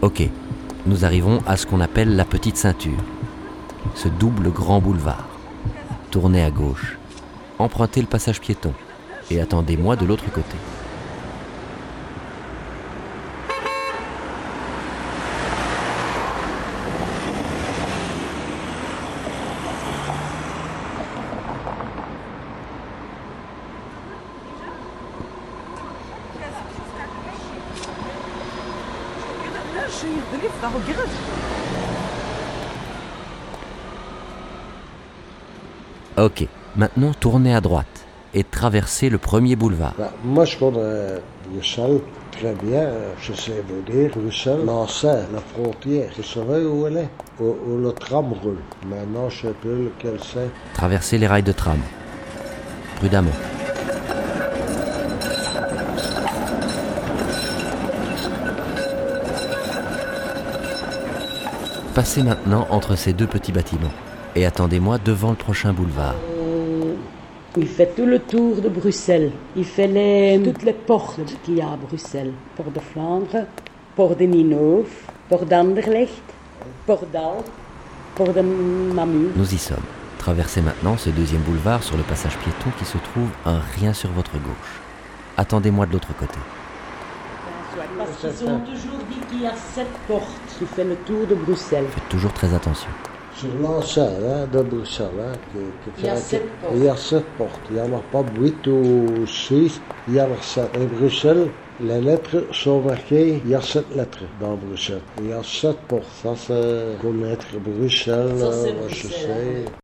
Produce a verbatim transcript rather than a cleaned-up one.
Ok, nous arrivons à ce qu'on appelle la petite ceinture. Ce double grand boulevard. Tournez à gauche, empruntez le passage piéton et attendez-moi de l'autre côté. Ok, maintenant tournez à droite et traversez le premier boulevard. Ben, moi, je connais Bruxelles très bien. Je sais vous dire, Bruxelles, Nancy, la frontière. Vous savez où elle est? Où, où le tram roule. Maintenant, je ne sais plus lequel c'est. Traversez les rails de tram. Prudemment. Passez maintenant entre ces deux petits bâtiments et attendez-moi devant le prochain boulevard. Euh, il fait tout le tour de Bruxelles. Il fait les, toutes les portes qu'il y a à Bruxelles. Port de Flandre, Port de Ninove, Port d'Anderlecht, Port d'Alp, Port de Namur. Nous y sommes. Traversez maintenant ce deuxième boulevard sur le passage piéton qui se trouve un rien sur votre gauche. Attendez-moi de l'autre côté. Parce qu'ils ont toujours dit qu'il y a sept portes qui fait le tour de Bruxelles. Faites toujours très attention. Sur l'enceinte hein, de Bruxelles, hein, qui, qui Il y a fait- sept portes. il y a sept portes. Il n'y en a pas huit ou six, il y en a sept. Et Bruxelles, les lettres sont marquées, il y a sept lettres dans Bruxelles. Il y a sept portes. Ça, c'est connaître Bruxelles, Ça, c'est euh, je Bruxelles, hein. sais.